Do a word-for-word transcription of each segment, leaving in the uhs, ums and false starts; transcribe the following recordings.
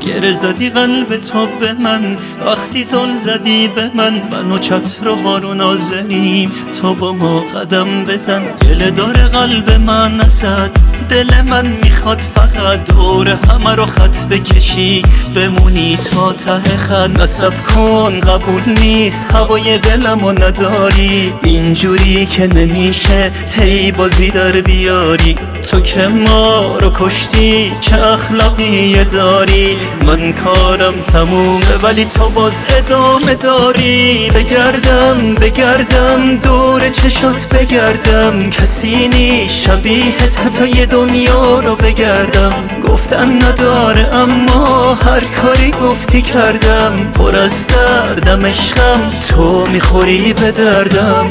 گره زدی قلب تو به من، وقتی زل زدی به من. من و چتر و بارون آذریم، تو با ما قدم بزن. دل داره قلب من نزد، دل من میخواد فقط دور همه رو خط بکشی، بمونی تا ته خط. نصب کن قبول نیست، هوای دلمو نداری، اینجوری که نمیشه هی بازی در بیاری. تو که ما رو کشتی، چه اخلاقی داری؟ من کارم تمومه ولی تو باز ادامه داری. بگردم بگردم دور چشات بگردم، کسی نیست شبیهت حتی یه دنیا رو بگردم. گفتن نداره اما هر کاری گفتی کردم، پر از دردم عشقم، تو میخوری به دردم.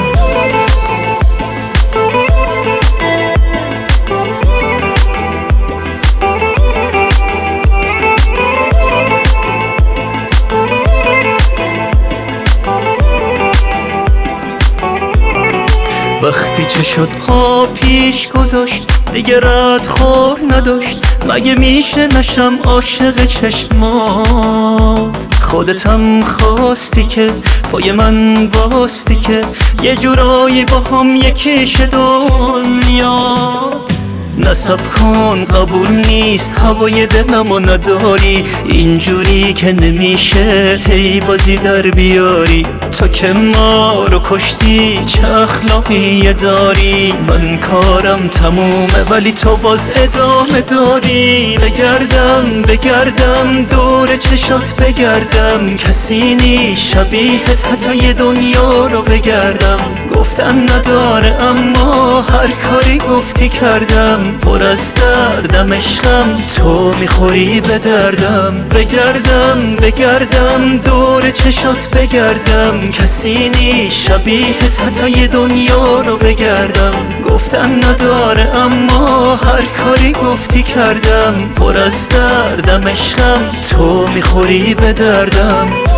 وقتی چه شد پا پیش گذاشت، دیگه رد خور نداشت. مگه میشه نشم عاشق چشمات؟ خودتم خواستی که پای من باستی که یه جورایی با هم یکیش دنیات. نصب کن قبول نیست، هوای دلمو نداری، اینجوری که نمیشه هی بازی در بیاری. تو که ما رو کشتی، چه اخلاقی داری؟ من کارم تمومه ولی تو باز ادامه داری. بگردم بگردم دور چشات بگردم، کسی نیست شبیهت حتی یه دنیا رو بگردم. گفتن نداره اما هر کاری گفتی کردم، پر از دردم عشقم، تو میخوری به دردم. بگردم بگردم دور چشات بگردم، کسی نیست شبیهت حتی یه دنیا رو بگردم. گفتن نداره اما هر کاری گفتی کردم، پر از دردم عشقم، تو میخوری به دردم.